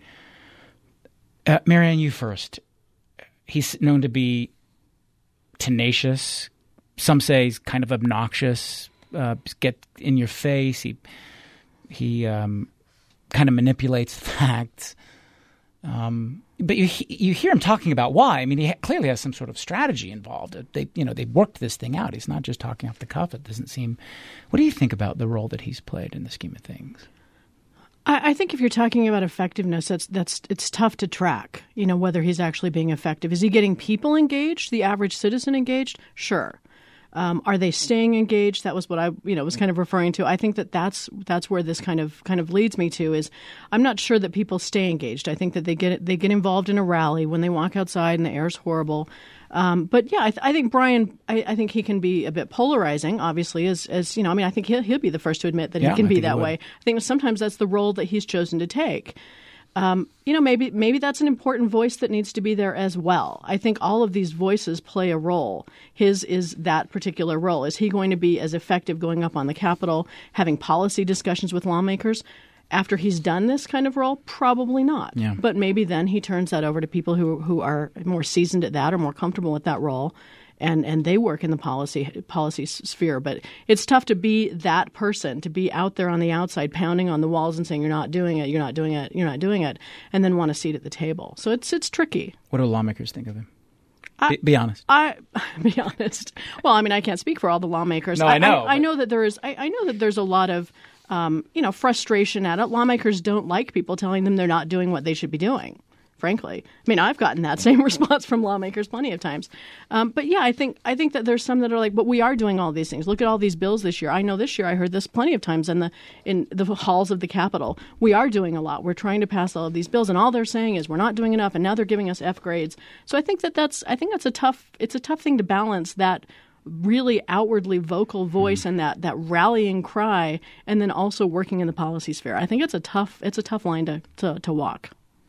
Uh, Marianne, you first. He's known to be tenacious. Some say he's kind of obnoxious. Uh, get in your face. He he um, kind of manipulates facts. Um, but you you hear him talking about why. I mean, he ha- clearly has some sort of strategy involved. They you know they worked this thing out. He's not just talking off the cuff. It doesn't seem. What do you think about the role that he's played in the scheme of things? I, I think if you're talking about effectiveness, that's that's it's tough to track. You know, whether he's actually being effective. Is he getting people engaged? The average citizen engaged? Sure. Um, are they staying engaged? That was what I, you know, was kind of referring to. I think that that's that's where this kind of kind of leads me to is I'm not sure that people stay engaged. I think that they get they get involved in a rally when they walk outside and the air's horrible. Um, but yeah, I, th- I think Brian, I, I think he can be a bit polarizing. Obviously, as as you know, I mean, I think he'll he'll be the first to admit that yeah, he can I be think that way. I think sometimes that's the role that he's chosen to take. Um, you know, maybe maybe that's an important voice that needs to be there as well. I think all of these voices play a role. His is that particular role. Is he going to be as effective going up on the Capitol, having policy discussions with lawmakers? After he's done this kind of role, probably not. Yeah. But maybe then he turns that over to people who who are more seasoned at that or more comfortable with that role. and, and they work in the policy policy sphere. But it's tough to be that person, to be out there on the outside pounding on the walls and saying you're not doing it, you're not doing it, you're not doing it, and then want a seat at the table. So it's it's tricky. What do lawmakers think of him? I, be, be honest. I be honest. Well, I mean, I can't speak for all the lawmakers. No, I know. I, I, I know that there is. I, I know that there's a lot of um, you know frustration at it. Lawmakers don't like people telling them they're not doing what they should be doing. Frankly, I mean, I've gotten that same response from lawmakers plenty of times. Um, but yeah, I think I think that there's some that are like, but we are doing all these things. Look at all these bills this year. I know this year I heard this plenty of times in the in the halls of the Capitol. We are doing a lot. We're trying to pass all of these bills, and all they're saying is we're not doing enough, and now they're giving us F grades. So I think that that's I think that's a tough it's a tough thing to balance that really outwardly vocal voice mm. and that that rallying cry, and then also working in the policy sphere. I think it's a tough it's a tough line to to, to walk.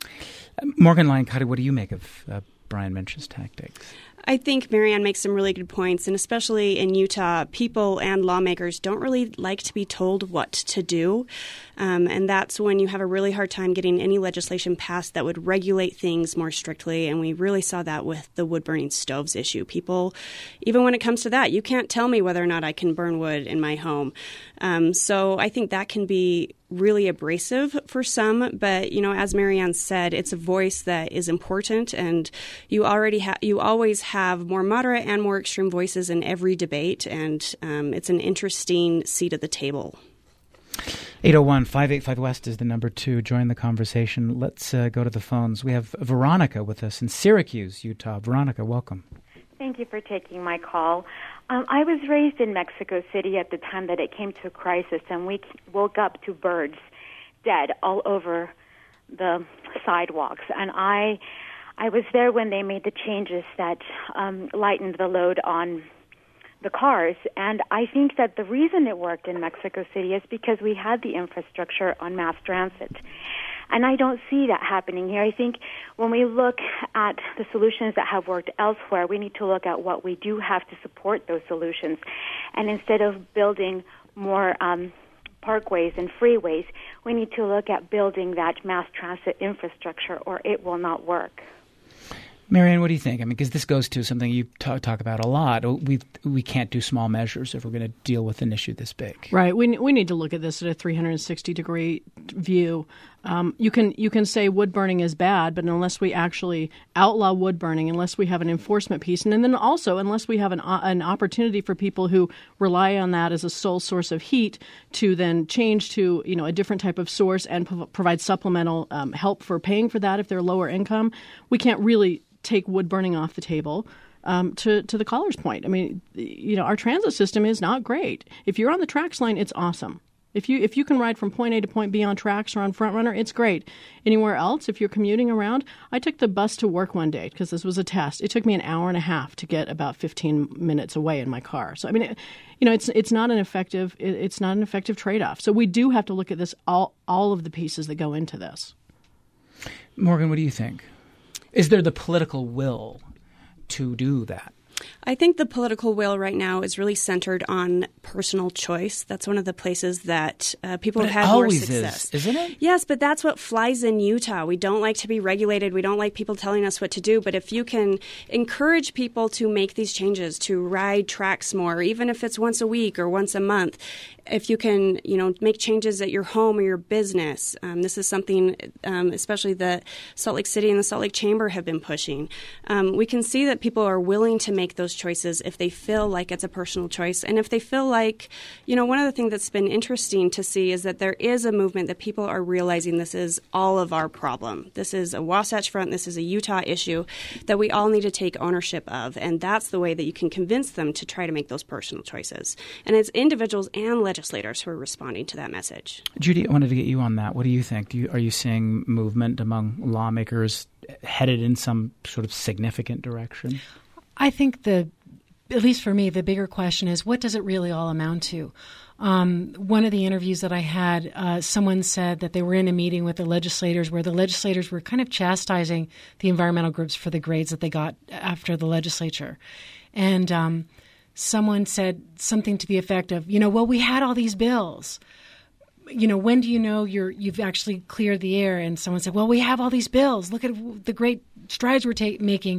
Morgan Lyon-Cuddy, what do you make of uh, Brian Mensch's tactics? I think Marianne makes some really good points, and especially in Utah, people and lawmakers don't really like to be told what to do. Um, and that's when you have a really hard time getting any legislation passed that would regulate things more strictly. And we really saw that with the wood-burning stoves issue. People, even when it comes to that, you can't tell me whether or not I can burn wood in my home. Um, so I think that can be really abrasive for some, but you know, as Marianne said, it's a voice that is important, and you already have, you always have more moderate and more extreme voices in every debate, and um, it's an interesting seat at the table. eight oh one, five eight five West is the number to join the conversation. Let's uh, go to the phones. We have Veronica with us in Syracuse, Utah. Veronica, welcome. Thank you for taking my call. Um, I was raised in Mexico City at the time that it came to a crisis, and we woke up to birds dead all over the sidewalks. And I, I was there when they made the changes that um, lightened the load on the cars. And I think that the reason it worked in Mexico City is because we had the infrastructure on mass transit. And I don't see that happening here. I think when we look at the solutions that have worked elsewhere, we need to look at what we do have to support those solutions. And instead of building more um, parkways and freeways, we need to look at building that mass transit infrastructure, or it will not work. Marianne, what do you think? I mean, because this goes to something you talk, talk about a lot. We we can't do small measures if we're going to deal with an issue this big. Right. We we need to look at this at a three hundred sixty degree view. Um, you can you can say wood burning is bad, but unless we actually outlaw wood burning, unless we have an enforcement piece, and then also unless we have an uh, an opportunity for people who rely on that as a sole source of heat to then change to you know a different type of source and pro- provide supplemental um, help for paying for that if they're lower income, we can't really take wood burning off the table. Um, to, to the caller's point, I mean, you know, our transit system is not great. If you're on the TRAX line, it's awesome. If you if you can ride from point A to point B on TRAX or on Front Runner, it's great. Anywhere else, if you're commuting around, I took the bus to work one day because this was a test. It took me an hour and a half to get about fifteen minutes away in my car. So I mean, it, you know, it's it's not an effective it, it's not an effective trade-off. So we do have to look at this all all of the pieces that go into this. Morgan, what do you think? Is there the political will to do that? I think the political will right now is really centered on personal choice. That's one of the places that uh, people but have had more success. Is, isn't it? Yes, but that's what flies in Utah. We don't like to be regulated. We don't like people telling us what to do. But if you can encourage people to make these changes, to ride TRAX more, even if it's once a week or once a month, if you can, you know, make changes at your home or your business, um, this is something, um, especially that Salt Lake City and the Salt Lake Chamber have been pushing. Um, we can see that people are willing to make those choices if they feel like it's a personal choice, and if they feel like, you know, one of the things that's been interesting to see is that there is a movement that people are realizing this is all of our problem. This is a Wasatch Front. This is a Utah issue that we all need to take ownership of, and that's the way that you can convince them to try to make those personal choices. And it's individuals and legislators legislators who are responding to that message. Judy, I wanted to get you on that. What do you think? Do you, are you seeing movement among lawmakers headed in some sort of significant direction? I think the, at least for me, the bigger question is, what does it really all amount to? Um, one of the interviews that I had, uh, someone said that they were in a meeting with the legislators where the legislators were kind of chastising the environmental groups for the grades that they got after the legislature. And um, someone said something to the effect of, you know, well, we had all these bills. You know, when do you know you're, you've actually cleared the air? And someone said, well, we have all these bills. Look at the great strides we're ta- making.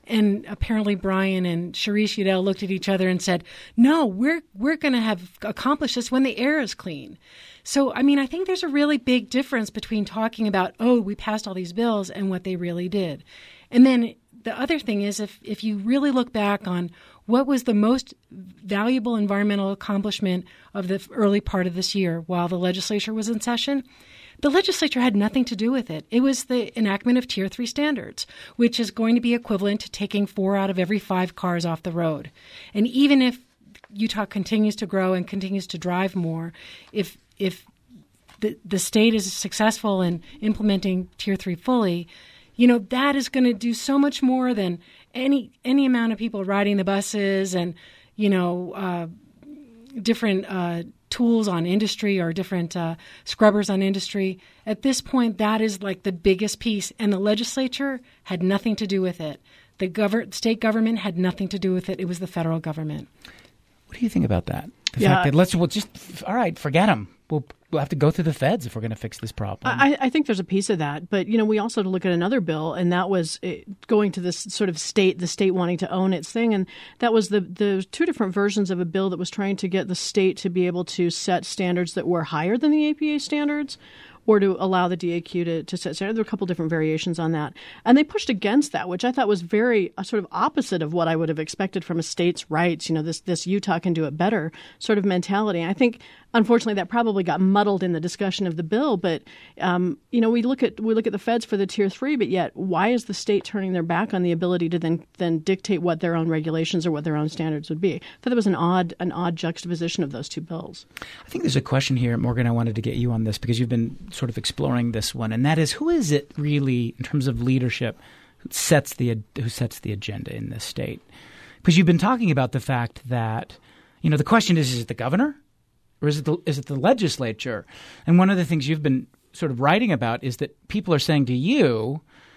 And apparently Brian and Sharice Udell looked at each other and said, no, we're we're going to have accomplished this when the air is clean. So, I mean, I think there's a really big difference between talking about, oh, we passed all these bills and what they really did. And then the other thing is, if, if you really look back on what was the most valuable environmental accomplishment of the early part of this year while the legislature was in session, the legislature had nothing to do with it. It was the enactment of Tier three standards, which is going to be equivalent to taking four out of every five cars off the road. And even if Utah continues to grow and continues to drive more, if if the, the state is successful in implementing Tier three fully, you know, that is going to do so much more than any any amount of people riding the buses and, you know, uh, different uh, tools on industry or different uh, scrubbers on industry. At this point, that is like the biggest piece, and the legislature had nothing to do with it. The gov- state government had nothing to do with it. It was the federal government. What do you think about that? The yeah. fact that let's well just all right, forget them. We'll we'll have to go through the feds if we're going to fix this problem. I, I think there's a piece of that, but you know, we also have to look at another bill, and that was going to this sort of state, the state wanting to own its thing, and that was the the two different versions of a bill that was trying to get the state to be able to set standards that were higher than the A P A standards, or to allow the D A Q to, to set standards. There were a couple different variations on that. And they pushed against that, which I thought was very uh, sort of opposite of what I would have expected from a state's rights. You know, this, this Utah can do it better sort of mentality. I think, unfortunately, that probably got muddled in the discussion of the bill. But, um, you know, we look at we look at the feds for the Tier three, but yet why is the state turning their back on the ability to then then dictate what their own regulations or what their own standards would be? I thought that was an odd an odd juxtaposition of those two bills. I think there's a question here, Morgan, I wanted to get you on this because you've been sort of exploring this one, and that is, who is it really, in terms of leadership, who sets the who sets the agenda in this state? Because you've been talking about the fact that, you know, the question is, is it the governor? Or is it the, is it the legislature? And one of the things you've been sort of writing about is that people are saying to you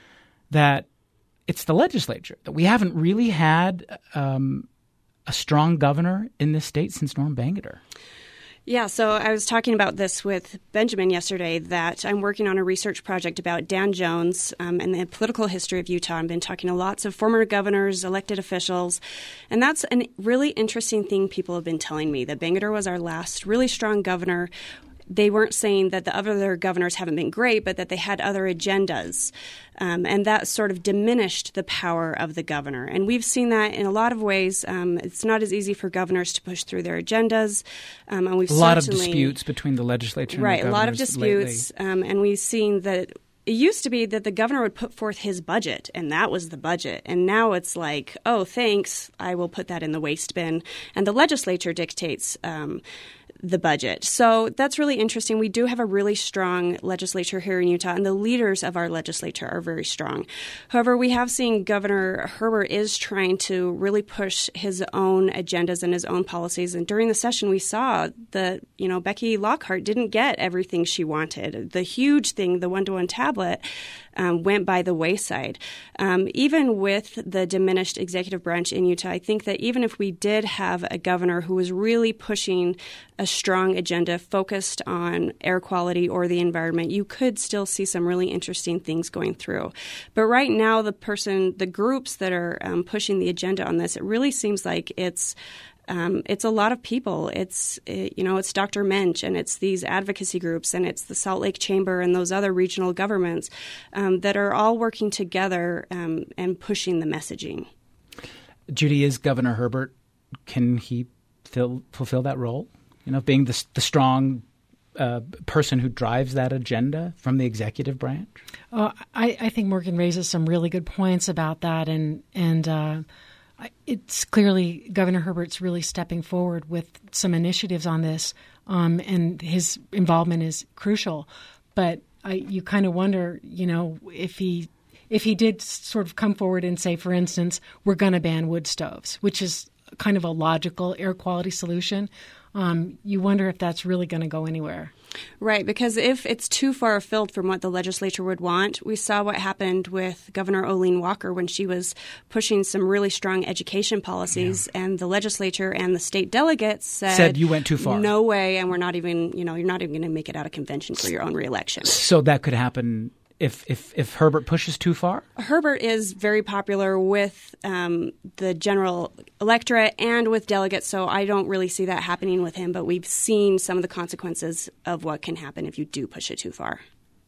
that it's the legislature, that we haven't really had um, a strong governor in this state since Norm Bangerter. Yeah, so I was talking about this with Benjamin yesterday, that I'm working on a research project about Dan Jones um, and the political history of Utah. I've been talking to lots of former governors, elected officials, and that's a really interesting thing people have been telling me, that Bangerter was our last really strong governor. They weren't saying that the other governors haven't been great, but that they had other agendas. Um, and that sort of diminished the power of the governor. And we've seen that in a lot of ways. Um, it's not as easy for governors to push through their agendas. Um, and we've a lot of disputes between the legislature and right, the a lot of disputes. Um, and we've seen that it used to be that the governor would put forth his budget, and that was the budget. And now it's like, oh, thanks, I will put that in the waste bin. And the legislature dictates um the budget. So that's really interesting. We do have a really strong legislature here in Utah, and the leaders of our legislature are very strong. However, we have seen Governor Herbert is trying to really push his own agendas and his own policies. And during the session, we saw that, you know, Becky Lockhart didn't get everything she wanted. The huge thing, the one-to-one tablet, Um, went by the wayside. Um, even with the diminished executive branch in Utah, I think that even if we did have a governor who was really pushing a strong agenda focused on air quality or the environment, you could still see some really interesting things going through. But right now, the person, the groups that are um, pushing the agenda on this, it really seems like it's Um, it's a lot of people. It's, it, you know, it's Doctor Mensch, and it's these advocacy groups, and it's the Salt Lake Chamber and those other regional governments um, that are all working together um, and pushing the messaging. Judy, is Governor Herbert, can he fill, fulfill that role? You know, being the, the strong uh, person who drives that agenda from the executive branch? Uh, I, I think Morgan raises some really good points about that, and and uh, it's clearly Governor Herbert's really stepping forward with some initiatives on this, um, and his involvement is crucial. But I, you kind of wonder, you know, if he if he did sort of come forward and say, for instance, we're going to ban wood stoves, which is kind of a logical air quality solution. Um, you wonder if that's really going to go anywhere. Right, because if it's too far afield from what the legislature would want, we saw what happened with Governor Olene Walker when she was pushing some really strong education policies, yeah. and the legislature and the state delegates said, said you went too far. No way, and we're not even, you know, you're not even going to make it out of convention for your own reelection. So that could happen if if, if Herbert pushes too far? Herbert is very popular with um, the general electorate and with delegates, so I don't really see that happening with him, but we've seen some of the consequences of what can happen if you do push it too far.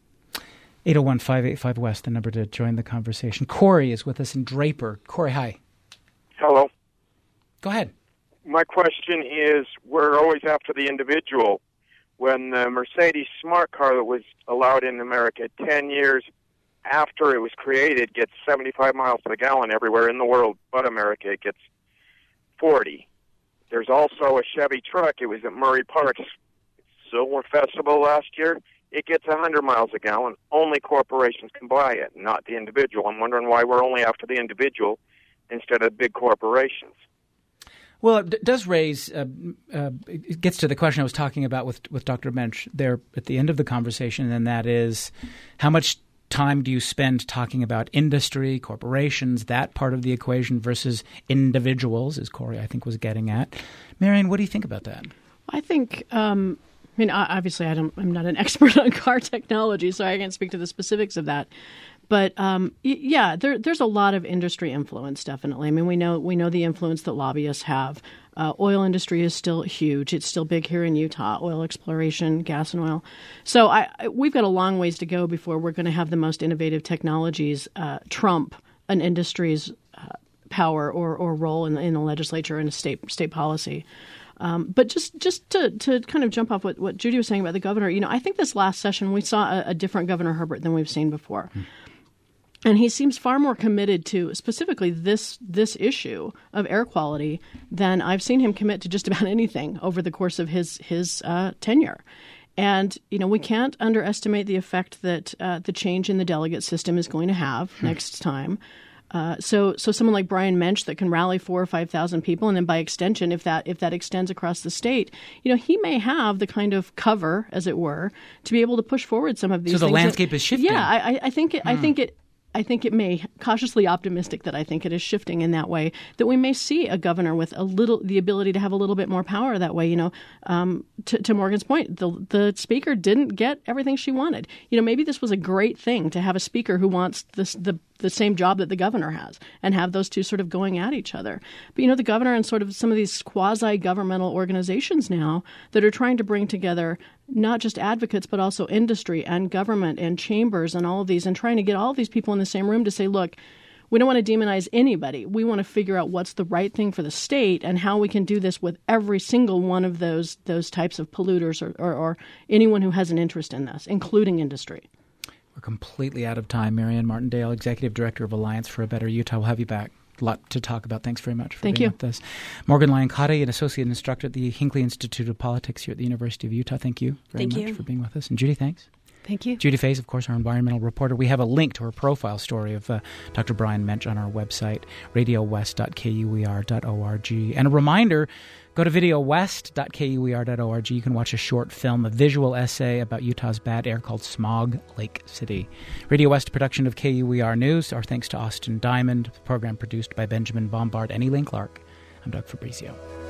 eight oh one, five eight five, West, the number to join the conversation. Corey is with us in Draper. Corey, hi. Hello. Go ahead. My question is, we're always after the individual. When the Mercedes smart car that was allowed in America ten years after it was created gets seventy-five miles to the gallon everywhere in the world, but America, it gets forty. There's also a Chevy truck. It was at Murray Park's Silver Festival last year. It gets one hundred miles a gallon. Only corporations can buy it, not the individual. I'm wondering why we're only after the individual instead of big corporations. Well, it d- does raise, uh, uh, it gets to the question I was talking about with, with Doctor Mensch there at the end of the conversation, and that is how much time do you spend talking about industry, corporations, that part of the equation versus individuals, as Corey, I think, was getting at. Marion, what do you think about that? I think, um, I mean, obviously I don't, I'm not an expert on car technology, so I can't speak to the specifics of that. But um, yeah, there, there's a lot of industry influence, definitely. I mean, we know we know the influence that lobbyists have. Uh, oil industry is still huge. It's still big here in Utah, oil exploration, gas and oil. So I, I, we've got a long ways to go before we're going to have the most innovative technologies uh, trump an industry's uh, power or, or role in, in the legislature and state state policy. Um, but just just to, to kind of jump off what, what Judy was saying about the governor, you know, I think this last session we saw a, a different Governor Herbert than we've seen before. Hmm. And he seems far more committed to specifically this this issue of air quality than I've seen him commit to just about anything over the course of his his uh, tenure. And, you know, we can't underestimate the effect that uh, the change in the delegate system is going to have hmm. next time. Uh, so so someone like Brian Mensch that can rally four or five thousand people, and then by extension, if that if that extends across the state, you know, he may have the kind of cover, as it were, to be able to push forward some of these things. So the things landscape that, is shifting. Yeah, I, I think it, hmm. I think it I think it may, cautiously optimistic that I think it is shifting in that way, that we may see a governor with a little, the ability to have a little bit more power that way. You know, um, to, to Morgan's point, the the speaker didn't get everything she wanted. You know, maybe this was a great thing to have a speaker who wants this, the the same job that the governor has and have those two sort of going at each other. But, you know, the governor and sort of some of these quasi-governmental organizations now that are trying to bring together not just advocates, but also industry and government and chambers and all of these, and trying to get all of these people in the same room to say, look, we don't want to demonize anybody. We want to figure out what's the right thing for the state and how we can do this with every single one of those those types of polluters or, or, or anyone who has an interest in this, including industry. We're completely out of time. Marion Martindale, Executive Director of Alliance for a Better Utah. We'll have you back. A lot to talk about. Thanks very much for Thank being you. with us. Morgan Lyon-Cotte, an Associate Instructor at the Hinckley Institute of Politics here at the University of Utah. Thank you very Thank much you. for being with us. And Judy, thanks. Thank you. Judy Faze, of course, our environmental reporter. We have a link to her profile story of uh, Doctor Brian Mensch on our website, radio west dot k u e r dot org. And a reminder, go to video west dot k u e r dot org. You can watch a short film, a visual essay about Utah's bad air called Smog Lake City. Radio West production of K U E R News. Our thanks to Austin Diamond. The program produced by Benjamin Bombard and Elaine Clark. I'm Doug Fabrizio.